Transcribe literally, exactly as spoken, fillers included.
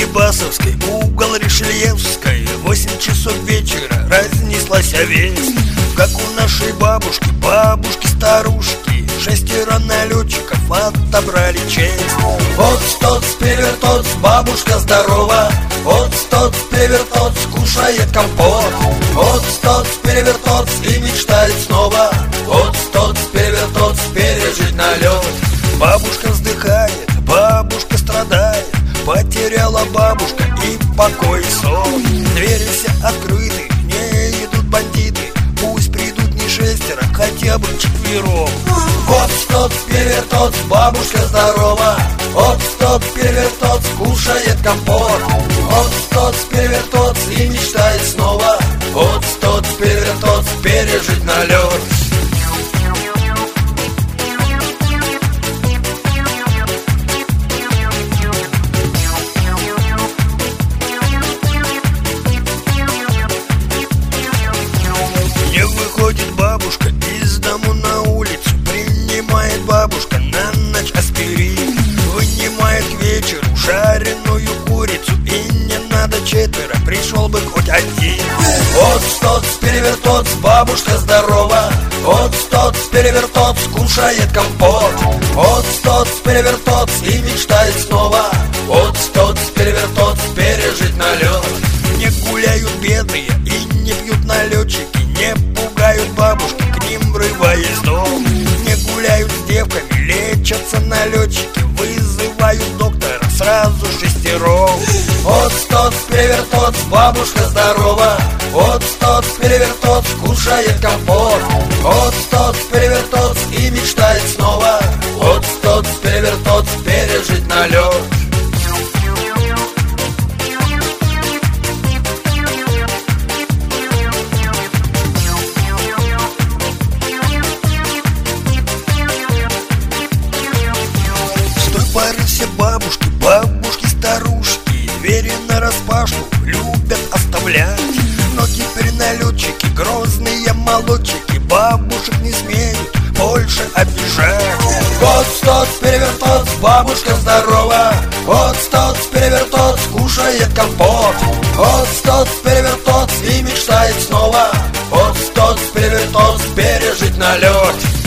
Дерибасовской, угол Ришельевской, восемь часов вечера разнеслась весть, как у нашей бабушки, бабушки-старушки, шестеро налетчиков отобрали честь. Вот тот перевертот, бабушка здорова, вот тот перевертот кушает компот, вот тот перевертот и мечтает снова, вот тот перевертот пережить налет. Бабушка вздыхает, бабушка страдает, потеряла бабушка и покой и сон. Двери все открыты, не идут бандиты, пусть придут не шестеро, хотя бы четвером. Вот тот перевертот, бабушка здорова, вот тот перевертот кушает компот, вот тот перевертот и мечтает снова, вот тот перевертот пережить налет. Выходит бабушка из дому на улицу, принимает бабушка на ночь аспирин, вынимает к вечеру жареную курицу, и не надо четверо, пришел бы хоть один. Вот тот перевертот, бабушка здорова, вот тот перевертот кушает компот, вот тот перевертот и мечтает снова, вот тот перевертот пережить налет. Не гуляют бедные и не пьют налетчики, не пугают бабушки, к ним врываясь в дом. Не гуляют с девками, лечатся налетчики, вызывают доктора сразу шестером. Вот тот перевертот, бабушка здорова, вот тот перевертот кушает компот, вот тот перевертот и мечтает снова, вот тот перевертот пережить налет. Пары все бабушки, бабушки-старушки, двери нараспашку любят оставлять. Но теперь налетчики, грозные молодчики, бабушек не смеют больше обижать. Вот тот перевертот, бабушка здорова, вот тот перевертот кушает компот, вот тот перевертот и мечтает снова, вот тот перевертот пережить налет.